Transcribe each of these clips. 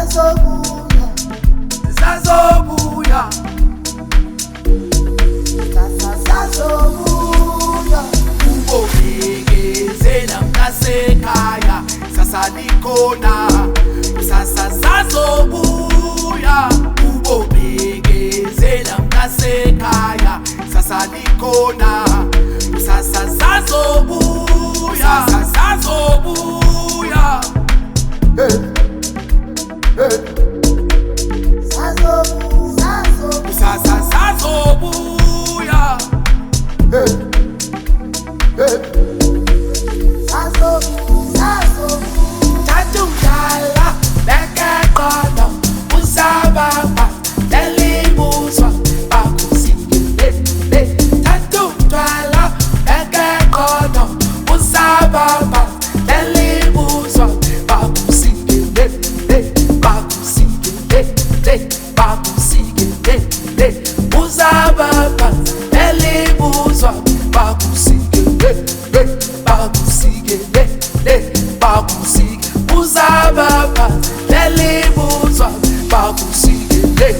Zazobuya Ubobegezela mkasekhaya sasalikhona sasa zazobuya Ubobegezela mkasekhaya sasalikhona sasa zazobuya zazobuya Zazobuya Tatungala bekeqono uzababa lelimuzwa bakusingile Tatungala bekeqono uzababa lelimuzwa bakusingile uzababa lelimuzwa bakusingile uzababa lelimuzwa bakusingile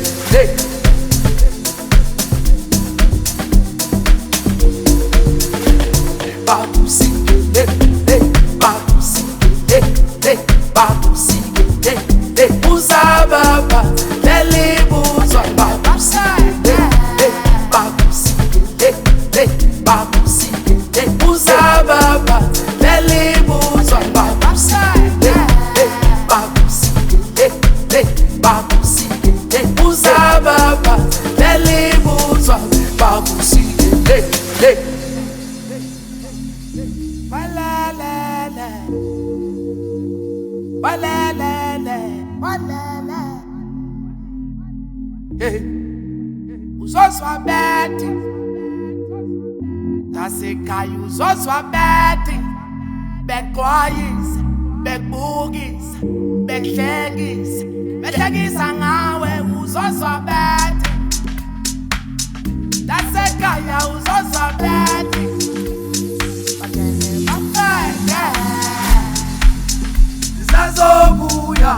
uzababa lelimuzwa bakusingile uzababa lelimuzwa bakusingile uzababa lelimuzwa bakusingile Walele uzozwa beti nasekhaya uzozwa beti bekwayisa bekubukisa behlekisa ngawe uzozwa beti nasekhaya uzozwa beti Zazobuya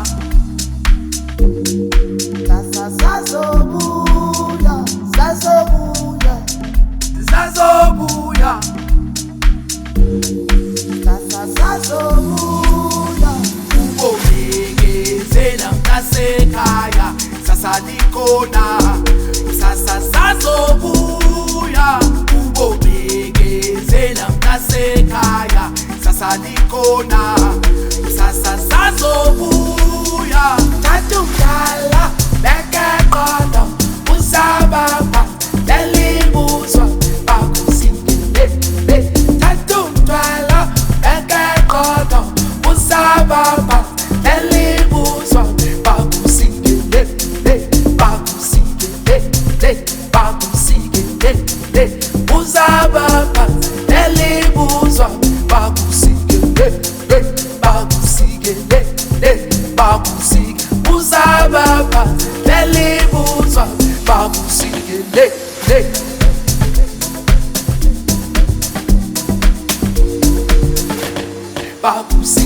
Ubobegezela mkasekhaya sasalikhona sasa zazobuya Ubobegezela mkasekhaya sasalikhona sasa zazobuya Tatungala bekeqono uzababa lelimuzwa bakusingile Tatungala bekeqono uzababa lelimuzwa bakusingile uzababa lelimuzwa bakusingile uzababa lelimuzwa bakusingile bakusingile